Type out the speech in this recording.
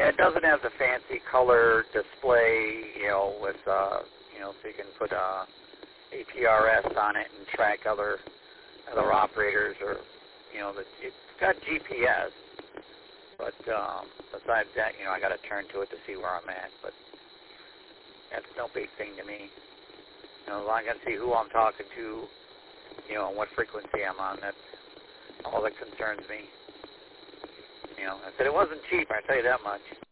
Yeah, it doesn't have the fancy color display, with, so you can put APRS on it and track other operators, or, it's got GPS. But besides that, I got to turn to it to see where I'm at. But that's no big thing to me. As long as I can see who I'm talking to, and what frequency I'm on, that's all that concerns me. I said it wasn't cheap, I tell you that much.